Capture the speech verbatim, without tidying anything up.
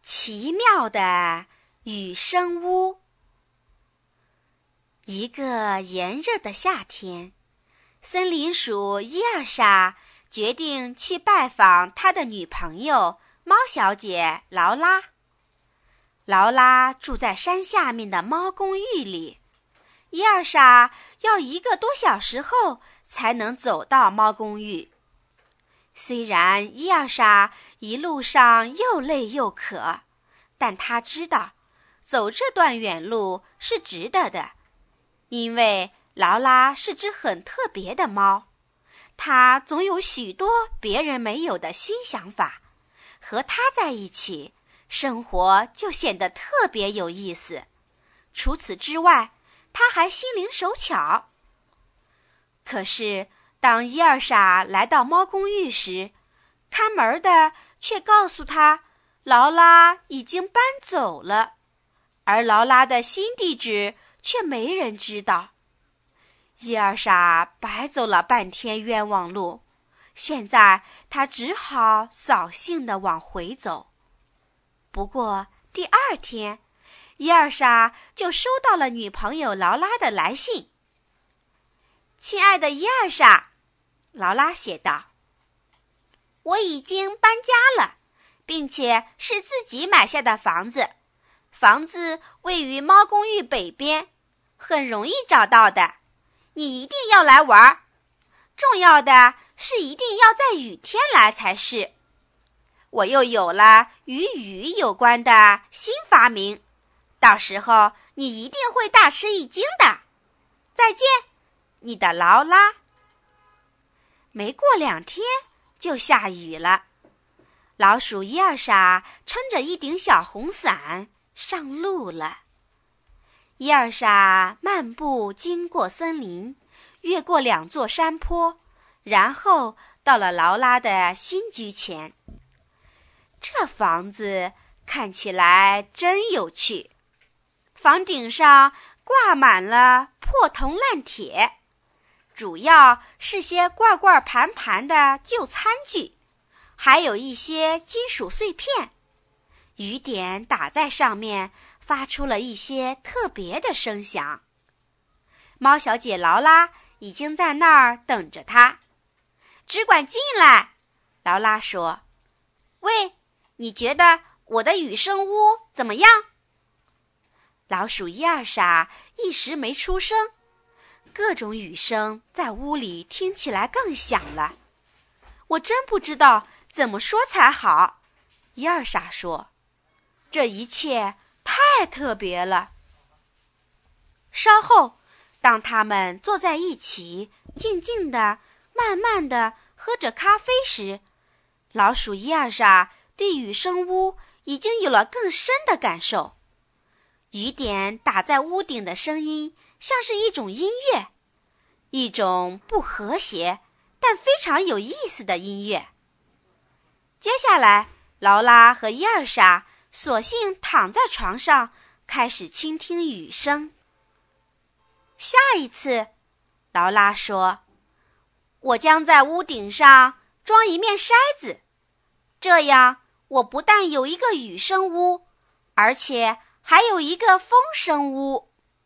奇妙的雨声屋。一个炎热的夏天，森林鼠伊尔莎决定去拜访他的女朋友猫小姐劳拉。劳拉住在山下面的猫公寓里，伊尔莎要一个多小时后才能走到猫公寓。虽然伊尔莎一路上又累又渴，但她知道走这段远路是值得的，因为劳拉是只很特别的猫，它总有许多别人没有的新想法，和它在一起，生活就显得特别有意思。除此之外，它还心灵手巧。可是当伊尔莎来到猫公寓时，看门的却告诉她，劳拉已经搬走了，而劳拉的新地址却没人知道。伊尔莎白走了半天冤枉路，现在她只好扫兴地往回走。不过第二天，伊尔莎就收到了女朋友劳拉的来信。亲爱的伊尔莎，劳拉写道，我已经搬家了，并且是自己买下的房子。房子位于猫公寓北边，很容易找到的。你一定要来玩，重要的是一定要在雨天来才是。我又有了与雨有关的新发明，到时候你一定会大吃一惊的。再见，你的劳拉。没过两天就下雨了，老鼠伊尔莎撑着一顶小红伞上路了。伊尔莎漫步经过森林，越过两座山坡，然后到了劳拉的新居前。这房子看起来真有趣，房顶上挂满了破铜烂铁，主要是些罐罐盘盘的旧餐具，还有一些金属碎片。雨点打在上面，发出了一些特别的声响。猫小姐劳拉已经在那儿等着她。只管进来，劳拉说。喂，你觉得我的雨声屋怎么样？老鼠伊尔莎一时没出声，各种雨声在屋里听起来更响了。我真不知道怎么说才好，伊尔莎说。这一切太特别了。稍后，当他们坐在一起，静静地、慢慢地喝着咖啡时，老鼠伊尔莎对雨声屋已经有了更深的感受。雨点打在屋顶的声音像是一种音乐，一种不和谐但非常有意思的音乐。接下来，劳拉和伊尔莎索性躺在床上，开始倾听雨声。下一次，劳拉说，我将在屋顶上装一面筛子，这样我不但有一个雨声屋，而且还有一个风声屋。